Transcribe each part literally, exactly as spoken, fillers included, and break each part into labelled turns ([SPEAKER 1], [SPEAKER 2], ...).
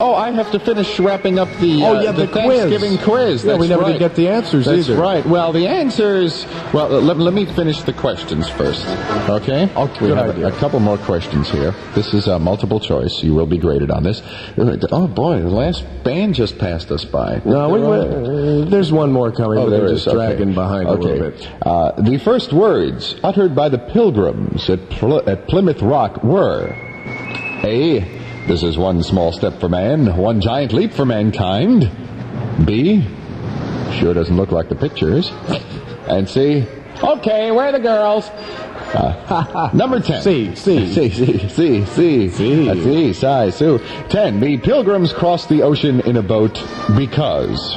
[SPEAKER 1] Oh, I have to finish wrapping up the, uh,
[SPEAKER 2] Oh, yeah,
[SPEAKER 1] the,
[SPEAKER 2] the
[SPEAKER 1] Thanksgiving quiz.
[SPEAKER 2] Yeah,
[SPEAKER 1] That's
[SPEAKER 2] we never
[SPEAKER 1] right.
[SPEAKER 2] did get the answers
[SPEAKER 1] That's
[SPEAKER 2] either.
[SPEAKER 1] right. Well, the answers... Well, uh, let, let me finish the questions first. Okay?
[SPEAKER 2] Okay,
[SPEAKER 1] We
[SPEAKER 2] good
[SPEAKER 1] have
[SPEAKER 2] idea.
[SPEAKER 1] a, a couple more questions here. This is uh, multiple choice. You will be graded on this. Oh, boy, the last band just passed us by.
[SPEAKER 2] No, we,
[SPEAKER 1] They're
[SPEAKER 2] uh, there's one more coming,
[SPEAKER 1] Oh,
[SPEAKER 2] but
[SPEAKER 1] there
[SPEAKER 2] they're
[SPEAKER 1] is.
[SPEAKER 2] just
[SPEAKER 1] Okay.
[SPEAKER 2] dragging behind
[SPEAKER 1] okay.
[SPEAKER 2] a little bit.
[SPEAKER 1] Uh, the first words uttered by the Pilgrims at, Pl- at Plymouth Rock were A. This is one small step for man, one giant leap for mankind. B. Sure doesn't look like the pictures. And C. Okay, where are the girls? Uh, number ten.
[SPEAKER 2] C, C.
[SPEAKER 1] C, C, C, C.
[SPEAKER 2] C.
[SPEAKER 1] Uh, C, Si, Sue. ten. The Pilgrims crossed the ocean in a boat because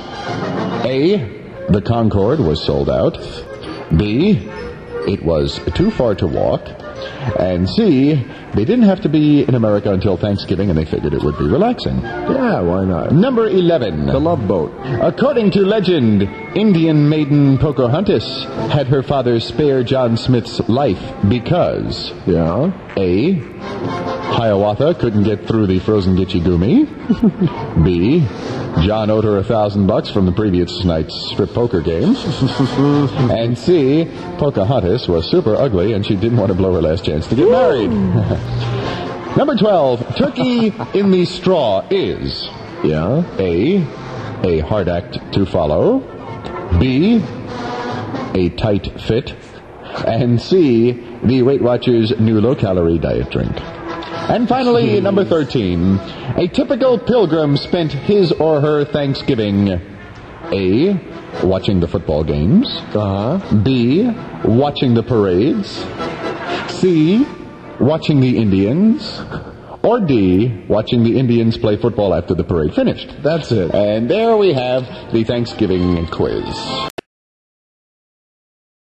[SPEAKER 1] A. The Concorde was sold out. B. It was too far to walk. And C, they didn't have to be in America until Thanksgiving, and they figured it would be relaxing.
[SPEAKER 2] Yeah, why not?
[SPEAKER 1] Number eleven.
[SPEAKER 2] The Love Boat.
[SPEAKER 1] According to legend, Indian maiden Pocahontas had her father spare John Smith's life because
[SPEAKER 2] Yeah.
[SPEAKER 1] A. Hiawatha couldn't get through the frozen Gitche Gumi. B. John owed her a thousand bucks from the previous night's strip poker game. And C. Pocahontas was super ugly and she didn't want to blow her last chance to get married. Number twelve. Turkey in the straw is
[SPEAKER 2] Yeah.
[SPEAKER 1] A. A hard act to follow. B. A tight fit. And C. The Weight Watchers new low-calorie diet drink. And finally, number thirteen. A typical pilgrim spent his or her Thanksgiving A. Watching the football games.
[SPEAKER 2] Uh-huh.
[SPEAKER 1] B. Watching the parades. C. Watching the Indians. Or D. Watching the Indians play football after the parade finished.
[SPEAKER 2] That's it.
[SPEAKER 1] And there we have the Thanksgiving quiz.